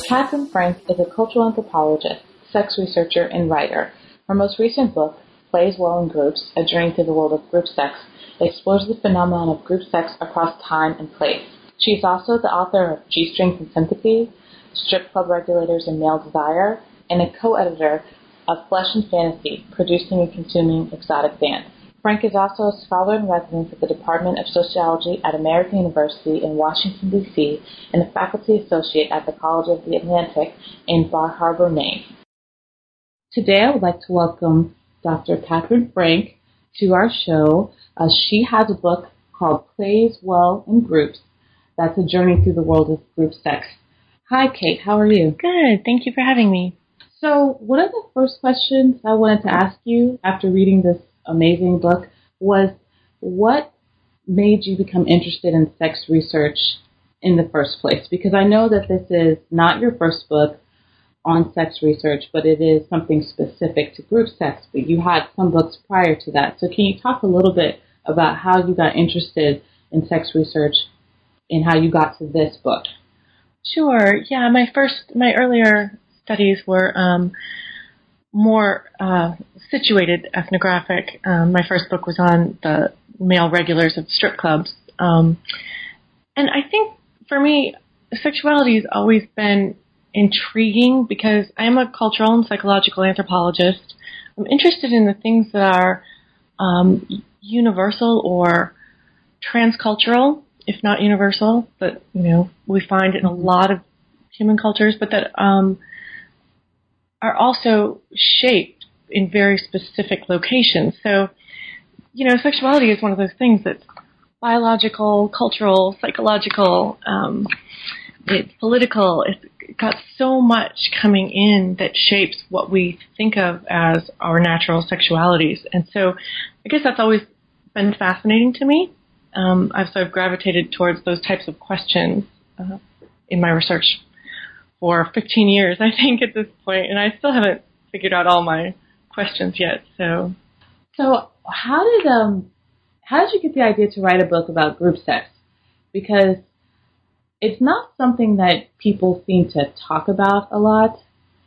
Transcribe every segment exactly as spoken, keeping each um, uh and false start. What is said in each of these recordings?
Katherine Frank is a cultural anthropologist, sex researcher, and writer. Her most recent book, Plays Well in Groups, A Journey Through the World of Group Sex, explores the phenomenon of group sex across time and place. She is also the author of G-Strings and Sympathy, Strip Club Regulators and Male Desire, and a co-editor of Flesh and Fantasy, Producing and Consuming Exotic Dance. Frank is also a scholar in residence at the Department of Sociology at American University in Washington, D C, and a faculty associate at the College of the Atlantic in Bar Harbor, Maine. Today I would like to welcome Doctor Katherine Frank to our show. Uh, she has a book called Plays Well in Groups. That's a journey through the world of group sex. Hi, Kate. How are you? Good. Thank you for having me. So one of the first questions I wanted to ask you after reading this amazing book was, what made you become interested in sex research in the first place? Because I know that this is not your first book on sex research, but it is something specific to group sex, but you had some books prior to that. So can you talk a little bit about how you got interested in sex research and how you got to this book? Sure. Yeah, my first, my earlier studies were um, more uh, situated ethnographic. Um, my first book was on the male regulars of strip clubs. Um, and I think for me, sexuality has always been intriguing because I am a cultural and psychological anthropologist. I'm interested in the things that are um, universal or transcultural, if not universal, but, you know, we find it in a lot of human cultures, but that um, are also shaped in very specific locations. So, you know, sexuality is one of those things that's biological, cultural, psychological, um, it's political. It's got so much coming in that shapes what we think of as our natural sexualities. And so I guess that's always been fascinating to me. Um, I've sort of gravitated towards those types of questions uh, in my research for fifteen years, I think, at this point, and I still haven't figured out all my questions yet. So, so how did um how did you get the idea to write a book about group sex? Because it's not something that people seem to talk about a lot,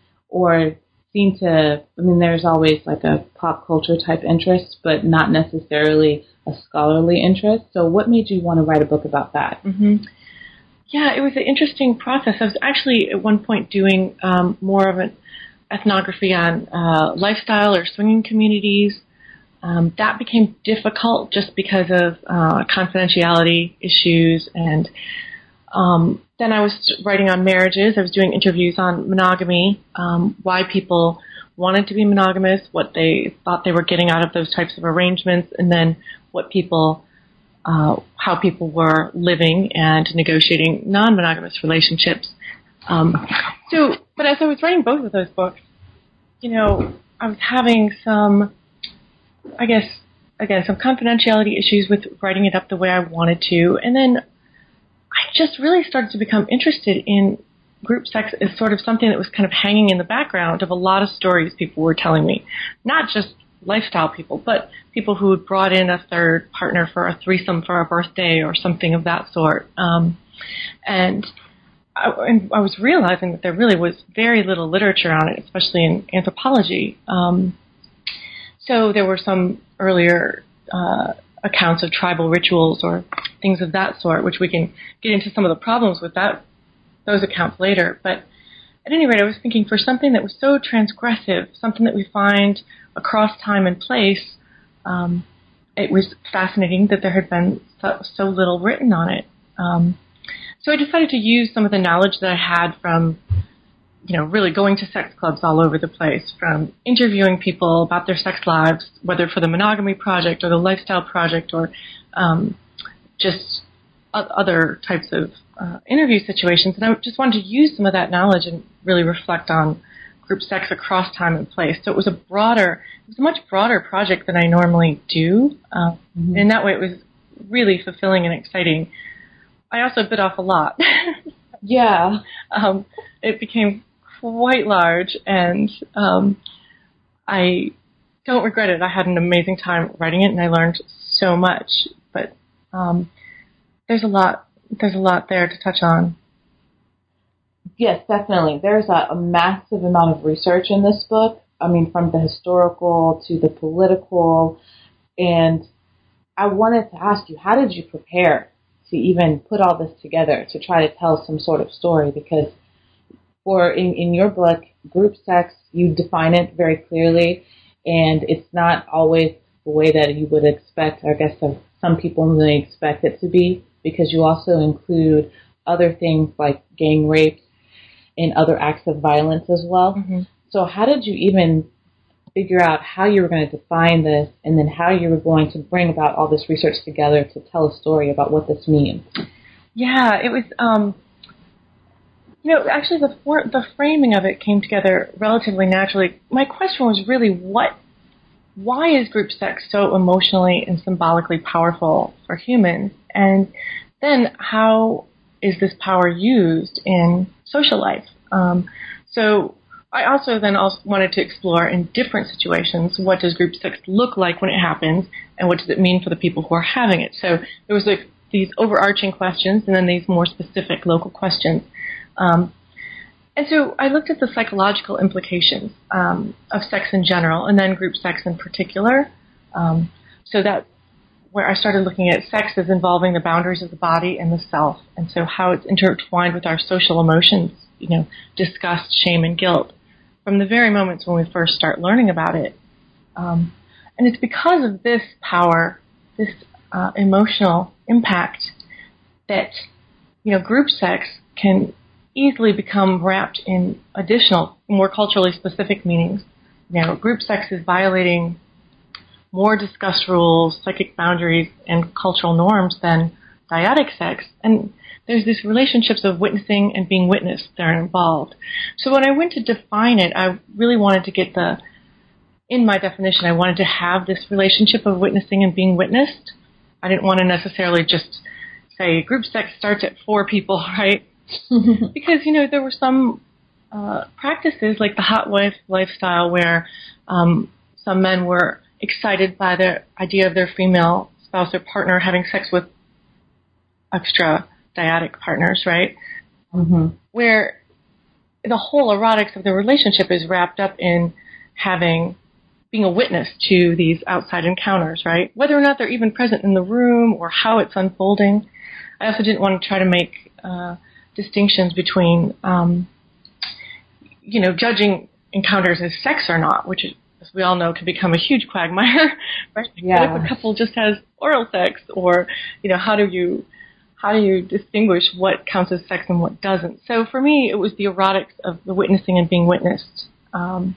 or seem to. I mean, there's always like a pop culture type interest, but not necessarily a scholarly interest. So, what made you want to write a book about that? Mm-hmm. Yeah, it was an interesting process. I was actually at one point doing um, more of an ethnography on uh, lifestyle or swinging communities. Um, that became difficult just because of uh, confidentiality issues. And um, then I was writing on marriages. I was doing interviews on monogamy, um, why people wanted to be monogamous, what they thought they were getting out of those types of arrangements, and then what people Uh, how people were living and negotiating non-monogamous relationships. Um, so, but as I was writing both of those books, you know, I was having some, I guess, again, some confidentiality issues with writing it up the way I wanted to. And then I just really started to become interested in group sex as sort of something that was kind of hanging in the background of a lot of stories people were telling me, not just lifestyle people, but people who had brought in a third partner for a threesome for a birthday or something of that sort. Um, and, I, and I was realizing that there really was very little literature on it, especially in anthropology. Um, so there were some earlier uh, accounts of tribal rituals or things of that sort, which we can get into some of the problems with that those accounts later. But at any rate, I was thinking for something that was so transgressive, something that we find across time and place, um, it was fascinating that there had been so, so little written on it. Um, so I decided to use some of the knowledge that I had from, you know, really going to sex clubs all over the place, from interviewing people about their sex lives, whether for the Monogamy Project or the Lifestyle Project or um, just other types of uh, interview situations. And I just wanted to use some of that knowledge and really reflect on group sex across time and place. So it was a broader, it was a much broader project than I normally do. Uh, mm-hmm. And that way it was really fulfilling and exciting. I also bit off a lot. Yeah. Um, it became quite large, and um, I don't regret it. I had an amazing time writing it, and I learned so much. But um, there's a lot, there's a lot there to touch on. Yes, definitely. There's a, a massive amount of research in this book. I mean, from the historical to the political. And I wanted to ask you, how did you prepare to even put all this together to try to tell some sort of story? Because for in, in your book, group sex, you define it very clearly, and it's not always the way that you would expect, I guess, of some people may expect it to be, because you also include other things like gang rapes and other acts of violence as well. Mm-hmm. So how did you even figure out how you were going to define this, and then how you were going to bring about all this research together to tell a story about what this means? Yeah, it was, um, you know, actually the for, the framing of it came together relatively naturally. My question was really, what, why is group sex so emotionally and symbolically powerful for humans? And then how is this power used in social life? Um, so I also then also wanted to explore in different situations, what does group sex look like when it happens, and what does it mean for the people who are having it? So there was like these overarching questions, and then these more specific local questions. Um, and so I looked at the psychological implications um, of sex in general, and then group sex in particular. Um, so that where I started looking at sex as involving the boundaries of the body and the self, and so how it's intertwined with our social emotions, you know, disgust, shame, and guilt, from the very moments when we first start learning about it. Um, and it's because of this power, this uh, emotional impact, that, you know, group sex can easily become wrapped in additional, more culturally specific meanings. You know, group sex is violating more discussed rules, psychic boundaries, and cultural norms than dyadic sex. And there's these relationships of witnessing and being witnessed that are involved. So when I went to define it, I really wanted to get the, in my definition, I wanted to have this relationship of witnessing and being witnessed. I didn't want to necessarily just say group sex starts at four people, right? Because, you know, there were some uh, practices like the hot wife lifestyle where um, some men were excited by the idea of their female spouse or partner having sex with extra dyadic partners, right? Mm-hmm. Where the whole erotics of the relationship is wrapped up in having, being a witness to these outside encounters, right? Whether or not they're even present in the room or how it's unfolding. I also didn't want to try to make uh, distinctions between, um, you know, judging encounters as sex or not, which is, as we all know, can become a huge quagmire, right? Yeah. What if a couple just has oral sex, or, you know, how do you how do you distinguish what counts as sex and what doesn't? So for me, it was the erotics of the witnessing and being witnessed. Um,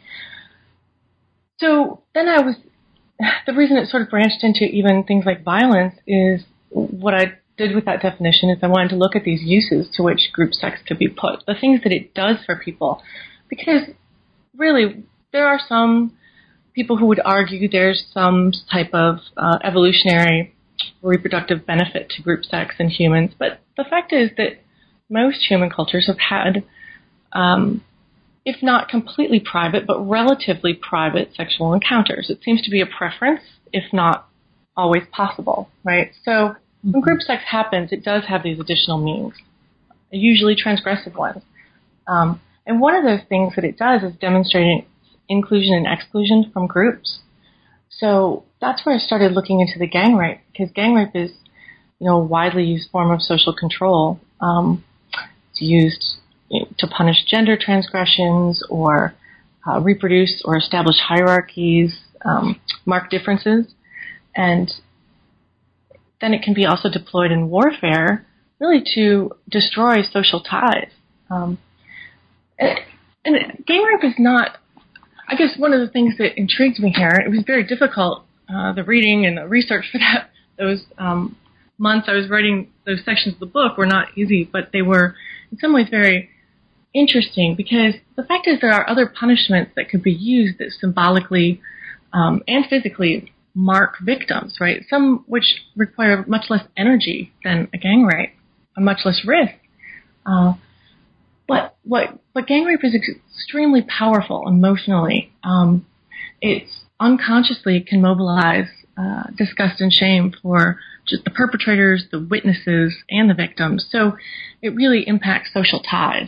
so then I was, the reason it sort of branched into even things like violence is what I did with that definition is I wanted to look at these uses to which group sex could be put, the things that it does for people. Because really, there are some people who would argue there's some type of uh, evolutionary reproductive benefit to group sex in humans, but the fact is that most human cultures have had, um, if not completely private, but relatively private sexual encounters. It seems to be a preference, if not always possible, right? So when group sex happens, it does have these additional meanings, usually transgressive ones. Um, and one of those things that it does is demonstrating inclusion and exclusion from groups. So that's where I started looking into the gang rape, because gang rape is, you know, a widely used form of social control. Um, it's used to punish gender transgressions or uh, reproduce or establish hierarchies, um, mark differences, and then it can be also deployed in warfare, really to destroy social ties. Um, and, and gang rape is not, I guess one of the things that intrigued me here, it was very difficult, uh, the reading and the research for that, those um, months I was writing those sections of the book were not easy, but they were in some ways very interesting, because the fact is there are other punishments that could be used that symbolically um, and physically mark victims, right? Some which require much less energy than a gang rape, and much less risk. Uh, but what but gang rape is extremely powerful emotionally. Um, it unconsciously can mobilize uh, disgust and shame for just the perpetrators, the witnesses, and the victims. So it really impacts social ties.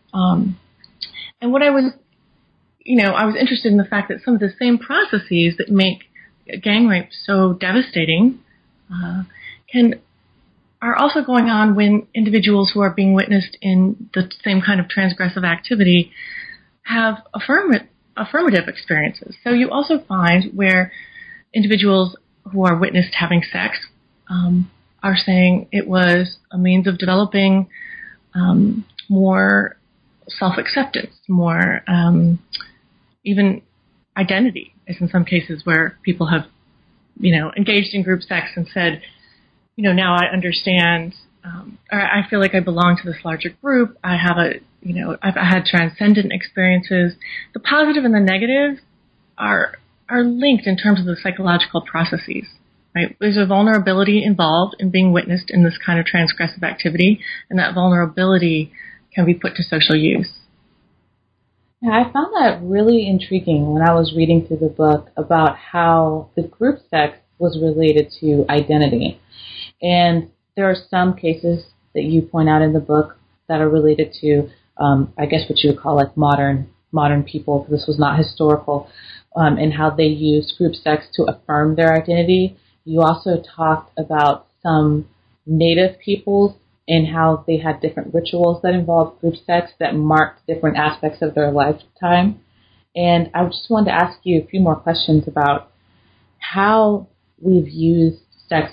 Um, and what I was, you know, I was interested in the fact that some of the same processes that make gang rape so devastating uh, can are also going on when individuals who are being witnessed in the same kind of transgressive activity have affirmative, affirmative experiences. So you also find where individuals who are witnessed having sex um, are saying it was a means of developing um, more self-acceptance, more um, even identity, as in some cases where people have, you know, engaged in group sex and said, you know, now I understand, um, or I feel like I belong to this larger group. I have a, you know, I've I had transcendent experiences. The positive and the negative are are linked in terms of the psychological processes, right? There's a vulnerability involved in being witnessed in this kind of transgressive activity, and that vulnerability can be put to social use. Yeah, I found that really intriguing when I was reading through the book about how the group sex was related to identity. And there are some cases that you point out in the book that are related to, um, I guess what you would call like modern modern people, because this was not historical, um, and how they used group sex to affirm their identity. You also talked about some native peoples and how they had different rituals that involved group sex that marked different aspects of their lifetime. And I just wanted to ask you a few more questions about how we've used sex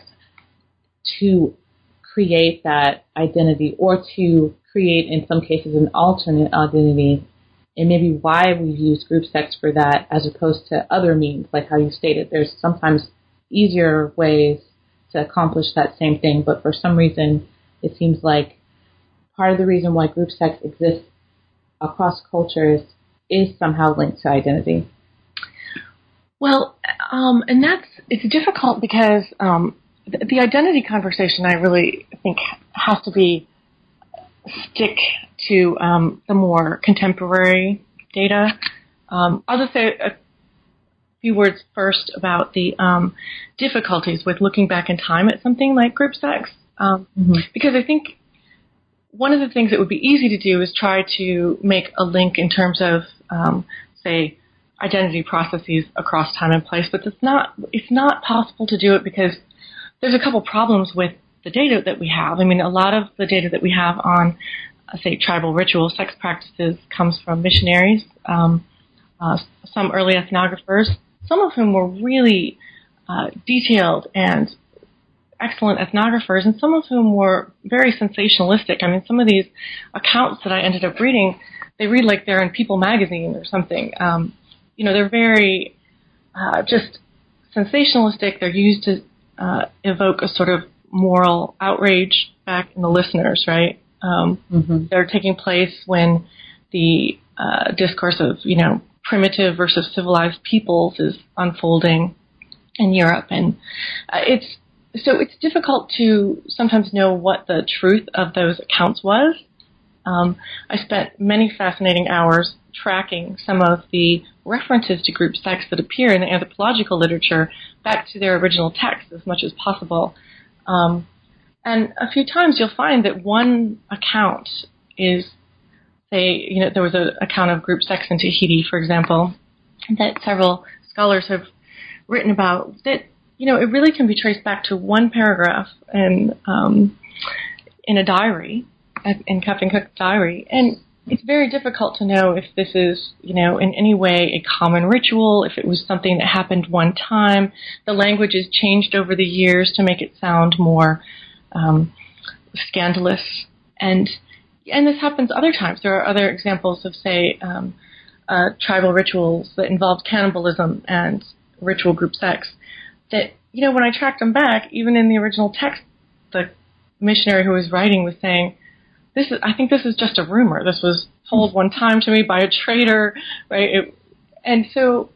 to create that identity, or to create, in some cases, an alternate identity, and maybe why we've used group sex for that as opposed to other means, like how you stated. There's sometimes easier ways to accomplish that same thing, but for some reason, it seems like part of the reason why group sex exists across cultures is somehow linked to identity. Well, um, and that's, it's difficult because um, the, the identity conversation, I really think, has to be stick to um, the more contemporary data. Um, I'll just say a few words first about the um, difficulties with looking back in time at something like group sex, um, mm-hmm. because I think one of the things that would be easy to do is try to make a link in terms of, um, say, identity processes across time and place, but it's not it's not possible to do it because there's a couple problems with the data that we have. I mean, a lot of the data that we have on, uh, say, tribal ritual sex practices comes from missionaries, um, uh, some early ethnographers, some of whom were really uh, detailed and excellent ethnographers, and some of whom were very sensationalistic. I mean, some of these accounts that I ended up reading, they read like they're in People magazine or something. Um, you know, they're very uh, just sensationalistic. They're used to uh, evoke a sort of moral outrage back in the listeners, right? Um, mm-hmm. They're taking place when the uh, discourse of, you know, primitive versus civilized peoples is unfolding in Europe. And uh, it's so it's difficult to sometimes know what the truth of those accounts was. Um, I spent many fascinating hours tracking some of the references to group sex that appear in the anthropological literature back to their original text as much as possible. Um, and a few times you'll find that one account is, say, you know, there was an account of group sex in Tahiti, for example, that several scholars have written about, that, you know, it really can be traced back to one paragraph in, um, in a diary, in Captain Cook's diary. And it's very difficult to know if this is, you know, in any way a common ritual, if it was something that happened one time. The language has changed over the years to make it sound more um, scandalous. And and this happens other times. There are other examples of, say, um, uh, tribal rituals that involved cannibalism and ritual group sex that, you know, when I tracked them back, even in the original text, the missionary who was writing was saying, This is, I think this is just a rumor. This was told one time to me by a trader, right? It, and so,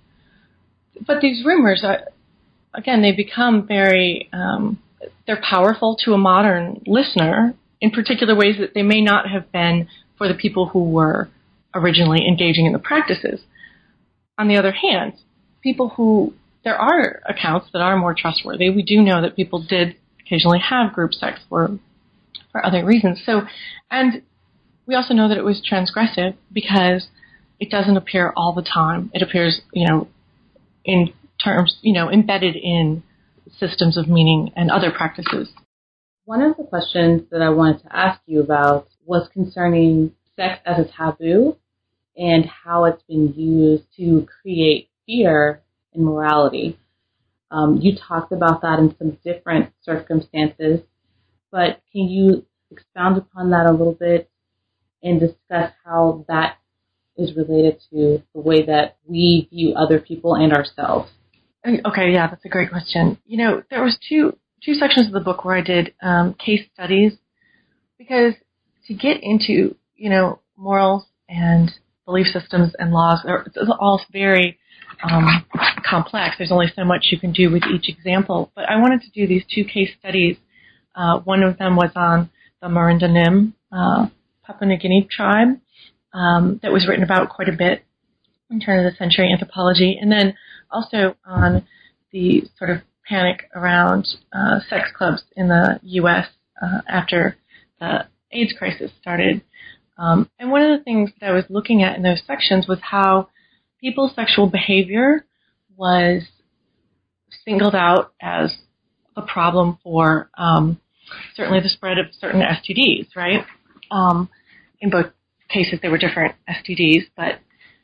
but these rumors, are, again, they become very, um, they're powerful to a modern listener in particular ways that they may not have been for the people who were originally engaging in the practices. On the other hand, people who, there are accounts that are more trustworthy. We do know that people did occasionally have group sex for for other reasons. So, and we also know that it was transgressive because it doesn't appear all the time. It appears, you know, in terms, you know, embedded in systems of meaning and other practices. One of the questions that I wanted to ask you about was concerning sex as a taboo and how it's been used to create fear in morality. Um, you talked about that in some different circumstances, but can you expound upon that a little bit and discuss how that is related to the way that we view other people and ourselves? Okay, yeah, that's a great question. You know, there was two two sections of the book where I did um, case studies, because to get into, you know, morals and belief systems and laws, it's all very um, complex. There's only so much you can do with each example. But I wanted to do these two case studies. Uh, one of them was on the Marindanim uh, Papua New Guinea tribe um, that was written about quite a bit in turn of the century anthropology, and then also on the sort of panic around uh, sex clubs in the U S uh, after the AIDS crisis started. Um, and one of the things that I was looking at in those sections was how people's sexual behavior was singled out as a problem for um, certainly the spread of certain S T Ds, right? Um, in both cases, they were different S T Ds, but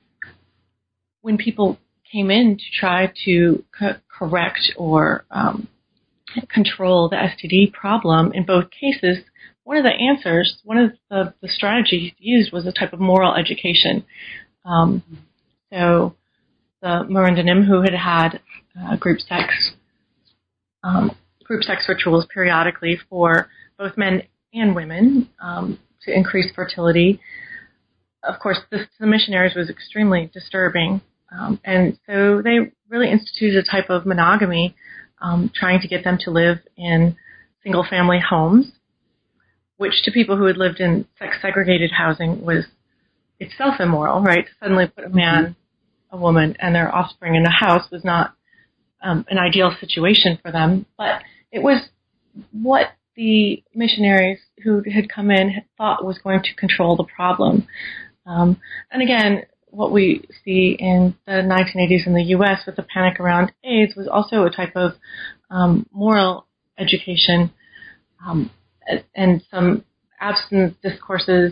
when people came in to try to co- correct or um, control the S T D problem, in both cases, one of the answers, one of the, the strategies used was a type of moral education. Um, so the Marindanim, who had had uh, group sex, um, group sex rituals periodically for both men and women um, to increase fertility. Of course, this to the missionaries was extremely disturbing. Um, and so they really instituted a type of monogamy, um, trying to get them to live in single-family homes, which to people who had lived in sex-segregated housing was itself immoral, right? To suddenly put a man, a woman, and their offspring in a house was not um, an ideal situation for them. But it was what the missionaries who had come in had thought was going to control the problem. Um, and again, what we see in the nineteen eighties in the U S with the panic around AIDS was also a type of um, moral education um, and some abstinence discourses.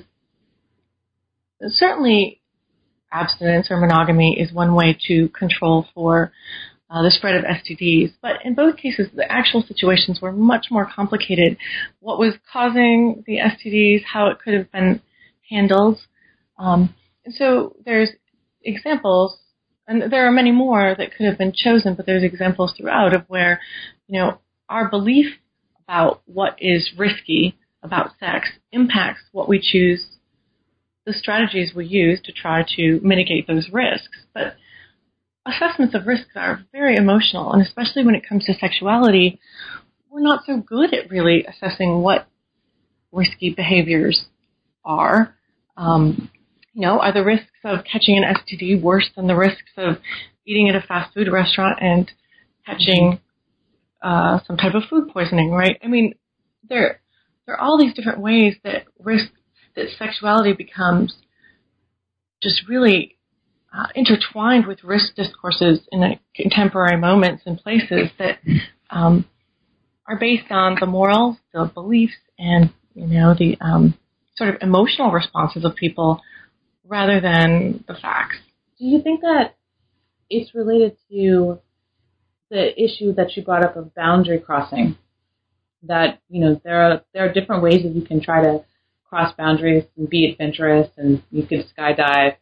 Certainly, abstinence or monogamy is one way to control for uh, the spread of S T Ds. But in both cases, the actual situations were much more complicated. What was causing the S T Ds, how it could have been handled. Um, and so there's examples, and there are many more that could have been chosen, but there's examples throughout of where, you know, our belief about what is risky about sex impacts what we choose, the strategies we use to try to mitigate those risks. But assessments of risks are very emotional, and especially when it comes to sexuality, we're not so good at really assessing what risky behaviors are. Um, you know, are the risks of catching an S T D worse than the risks of eating at a fast food restaurant and catching uh, some type of food poisoning, right? I mean, there, there are all these different ways that risk, that sexuality becomes just really uh, intertwined with risk discourses in a contemporary moments and places that um, are based on the morals, the beliefs, and, you know, the um, sort of emotional responses of people rather than the facts. Do you think that it's related to the issue that you brought up of boundary crossing? That, you know, there are there are different ways that you can try to cross boundaries and be adventurous, and you could skydive,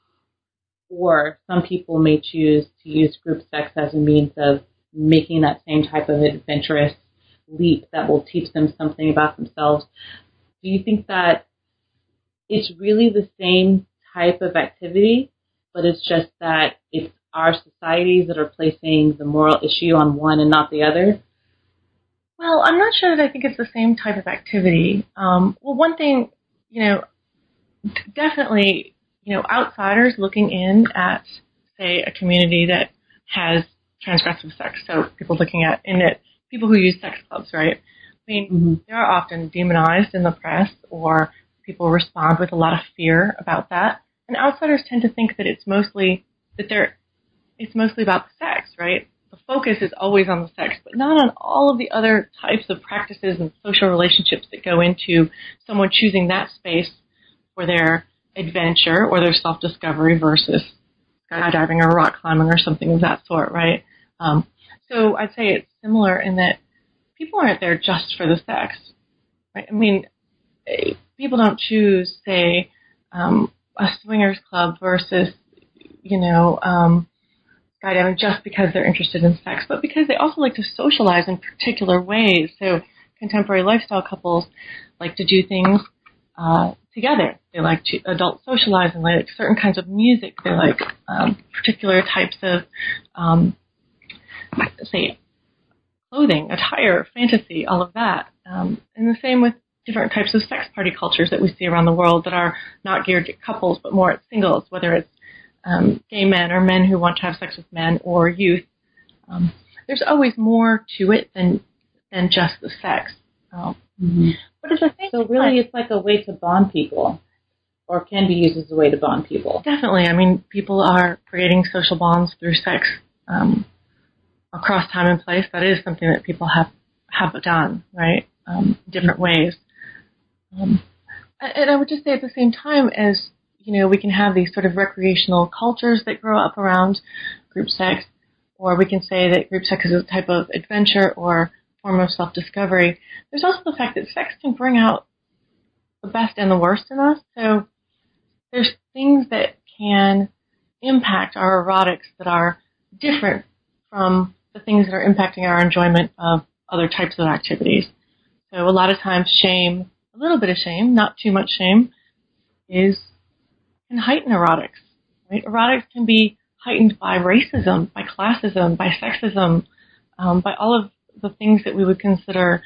or some people may choose to use group sex as a means of making that same type of adventurous leap that will teach them something about themselves. Do you think that it's really the same type of activity, but it's just that it's our societies that are placing the moral issue on one and not the other? Well, I'm not sure that I think it's the same type of activity. Um, well, one thing, you know, definitely, you know, outsiders looking in at, say, a community that has transgressive sex, so people looking at in it, people who use sex clubs, right? I mean, mm-hmm. they are often demonized in the press, or people respond with a lot of fear about that. And outsiders tend to think that it's mostly that they're it's mostly about the sex, right? The focus is always on the sex, but not on all of the other types of practices and social relationships that go into someone choosing that space for their adventure or their self-discovery versus skydiving or rock climbing or something of that sort, right? Um, so I'd say it's similar in that people aren't there just for the sex, right? I mean, people don't choose, say, um, a swingers club versus, you know, um, skydiving just because they're interested in sex, but because they also like to socialize in particular ways. So contemporary lifestyle couples like to do things uh, together. They like to adult socialize and they like certain kinds of music. They like um, particular types of, um, say, clothing, attire, fantasy, all of that. Um, and the same with different types of sex party cultures that we see around the world that are not geared at couples, but more at singles, whether it's um, gay men or men who want to have sex with men or youth. Um, there's always more to it than than just the sex. Um, mm-hmm. But it's a thing. So really it's like a way to bond people, or can be used as a way to bond people. Definitely. I mean, people are creating social bonds through sex um, across time and place. That is something that people have, have done, right, um, different ways. Um, and I would just say at the same time as, you know, we can have these sort of recreational cultures that grow up around group sex, or we can say that group sex is a type of adventure or form of self-discovery. There's also the fact that sex can bring out the best and the worst in us. So there's things that can impact our erotics that are different from the things that are impacting our enjoyment of other types of activities. So a lot of times shame, a little bit of shame, not too much shame, is can heighten erotics. Right? Erotics can be heightened by racism, by classism, by sexism, um, by all of the things that we would consider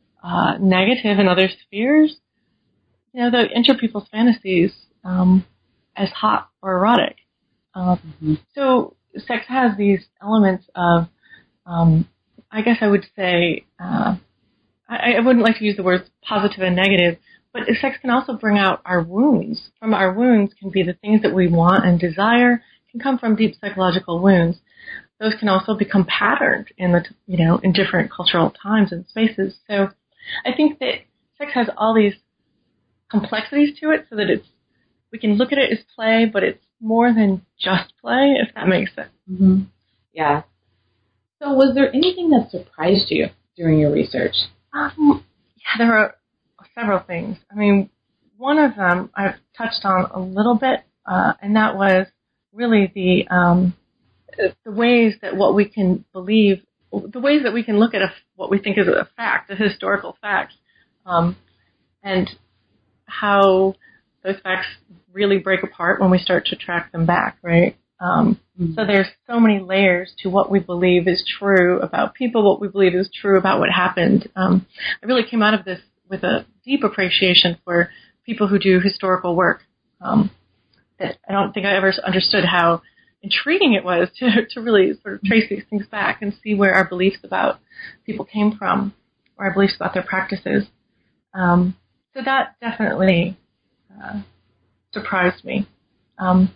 uh, negative in other spheres. You know, the enter people's fantasies um, as hot or erotic. Uh, mm-hmm. So sex has these elements of, um, I guess I would say, uh, I, I wouldn't like to use the words positive and negative, but sex can also bring out our wounds. From our wounds can be the things that we want and desire, can come from deep psychological wounds. Those can also become patterned in the, you know, in different cultural times and spaces. So I think that sex has all these complexities to it so that it's, we can look at it as play, but it's more than just play, if that makes sense. Mm-hmm. Yeah. So was there anything that surprised you during your research? Um, yeah, there were several things. I mean, one of them I've touched on a little bit, uh, and that was really the um, the ways that what we can believe, the ways that we can look at a, what we think is a fact, a historical fact, um, and how those facts really break apart when we start to track them back, right? Um, mm-hmm. So there's so many layers to what we believe is true about people, what we believe is true about what happened. Um, I really came out of this with a deep appreciation for people who do historical work. Um, that I don't think I ever understood how intriguing it was to, to really sort of trace these things back and see where our beliefs about people came from, or our beliefs about their practices. Um, so that definitely uh, surprised me. Um,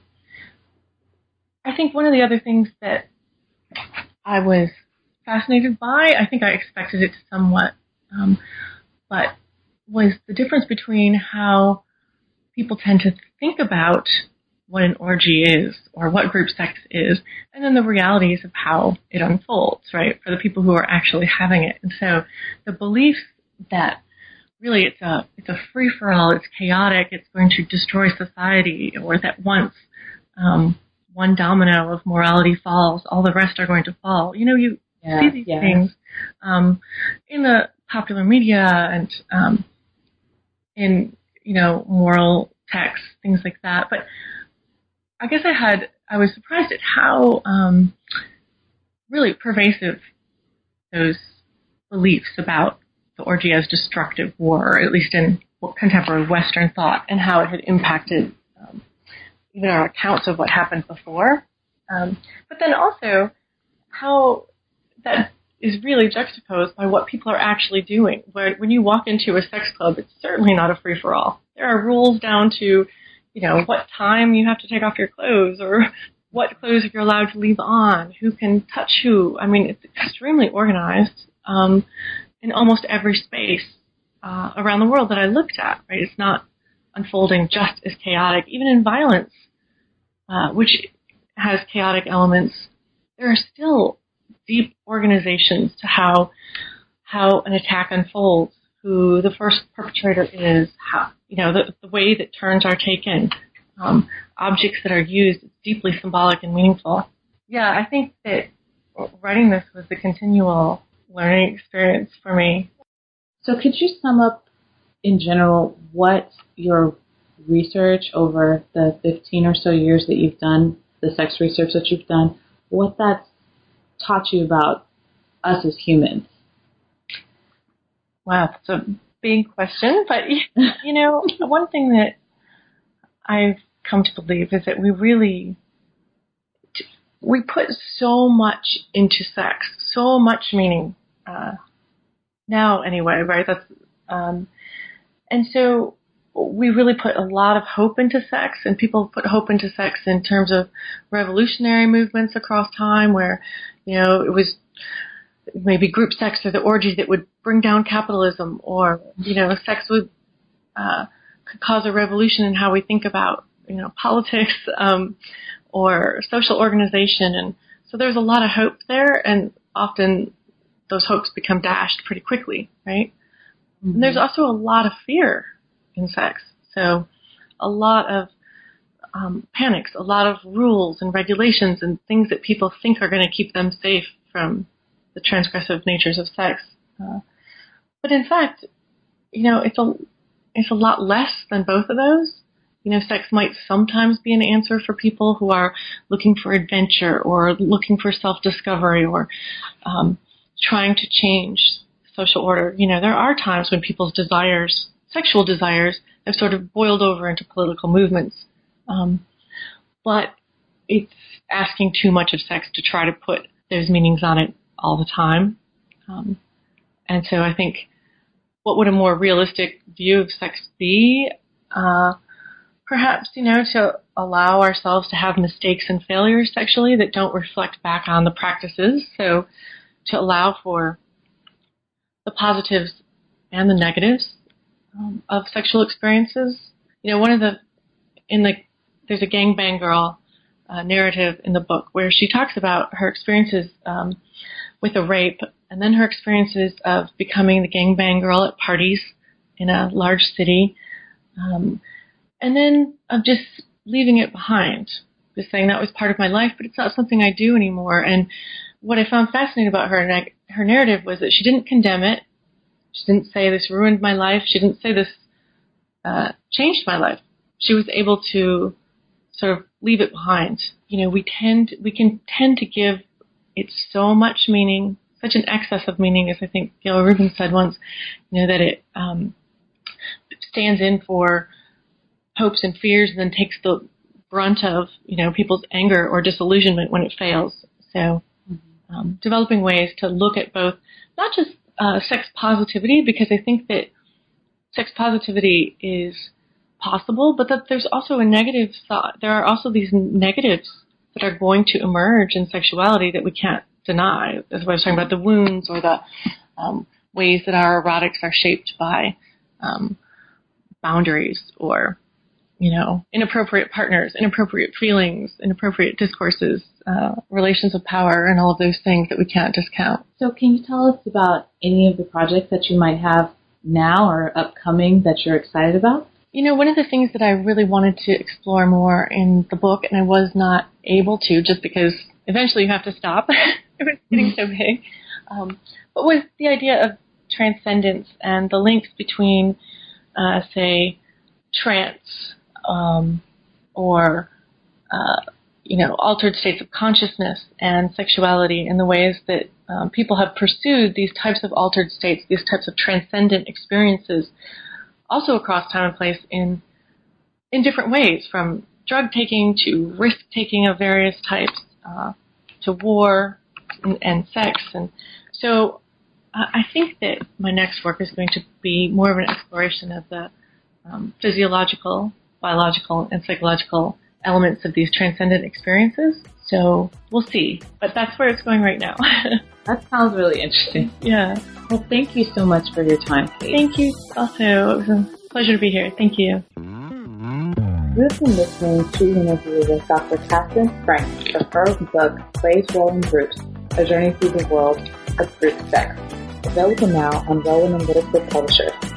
I think one of the other things that I was fascinated by, I think I expected it somewhat, um, but was the difference between how people tend to think about what an orgy is or what group sex is, and then the realities of how it unfolds, right, for the people who are actually having it. And so the belief that really it's a it's a free-for-all, it's chaotic, it's going to destroy society, or that once um, one domino of morality falls, all the rest are going to fall. You know, you yeah, see these yeah. things um, in the popular media and um, in, you know, moral texts, things like that. But I guess I had, I was surprised at how um, really pervasive those beliefs about the orgy as destructive were, at least in contemporary Western thought, and how it had impacted um, even our accounts of what happened before. Um, but then also how that is really juxtaposed by what people are actually doing. Where when you walk into a sex club, it's certainly not a free-for-all. There are rules down to, you know, what time you have to take off your clothes, or what clothes you're allowed to leave on, who can touch who. I mean, it's extremely organized um, in almost every space uh, around the world that I looked at, right? It's not unfolding just as chaotic. Even in violence, uh, which has chaotic elements, there are still deep organizations to how how an attack unfolds, who the first perpetrator is, how, you know, the, the way that turns are taken, um, objects that are used. It's deeply symbolic and meaningful. Yeah, I think that writing this was a continual learning experience for me. So could you sum up in general what your research over the fifteen or so years that you've done, the sex research that you've done, what that's taught you about us as humans? Wow, it's a big question, but, you know, one thing that I've come to believe is that we really, we put so much into sex, so much meaning, uh, now anyway, right? That's, um, and so we really put a lot of hope into sex, and people put hope into sex in terms of revolutionary movements across time where, you know, it was maybe group sex or the orgy that would bring down capitalism, or, you know, sex would uh, could cause a revolution in how we think about, you know, politics um, or social organization. And so there's a lot of hope there, and often those hopes become dashed pretty quickly, right? Mm-hmm. And there's also a lot of fear in sex. So a lot of um, panics, a lot of rules and regulations and things that people think are going to keep them safe from the transgressive natures of sex. Uh, but in fact, you know, it's a it's a lot less than both of those. You know, sex might sometimes be an answer for people who are looking for adventure or looking for self-discovery or um, trying to change social order. You know, there are times when people's desires, sexual desires, have sort of boiled over into political movements. Um, but it's asking too much of sex to try to put those meanings on it all the time. Um, and so I think, what would a more realistic view of sex be? Uh, perhaps, you know, to allow ourselves to have mistakes and failures sexually that don't reflect back on the practices. So to allow for the positives and the negatives um, of sexual experiences. You know, one of the, in the, there's a gangbang girl uh, narrative in the book where she talks about her experiences um, with a rape, and then her experiences of becoming the gangbang girl at parties in a large city, um, and then of just leaving it behind, just saying that was part of my life, but it's not something I do anymore. And what I found fascinating about her her narrative was that she didn't condemn it. She didn't say this ruined my life. She didn't say this uh, changed my life. She was able to sort of leave it behind. You know, we tend we can tend to give it's so much meaning, such an excess of meaning, as I think Gail Rubin said once, you know, that it um, stands in for hopes and fears and then takes the brunt of, you know, people's anger or disillusionment when it fails. So um, developing ways to look at both, not just uh, sex positivity, because I think that sex positivity is possible, but that there's also a negative thought. There are also these negatives that are going to emerge in sexuality that we can't deny. That's what I was talking about, the wounds or the um, ways that our erotics are shaped by um, boundaries or, you know, inappropriate partners, inappropriate feelings, inappropriate discourses, uh, relations of power, and all of those things that we can't discount. So can you tell us about any of the projects that you might have now or upcoming that you're excited about? You know, one of the things that I really wanted to explore more in the book, and I was not able to just because eventually you have to stop. It was getting so big. Um, but was the idea of transcendence and the links between, uh, say, trance um, or, uh, you know, altered states of consciousness and sexuality, and the ways that um, people have pursued these types of altered states, these types of transcendent experiences, also across time and place in in different ways, from drug taking to risk taking of various types, uh, to war and, and sex. And So uh, I think that my next work is going to be more of an exploration of the um, physiological, biological, and psychological elements of these transcendent experiences. So we'll see. But that's where it's going right now. That sounds really interesting. Yeah. Well, thank you so much for your time, Kate. Thank you also. It was a pleasure to be here. Thank you. You've been listening to an interview with Doctor Catherine Frank for her book, Plays Role in Groups, A Journey Through the World of Group Sex, available now on Rowan and Littlefield Publishers.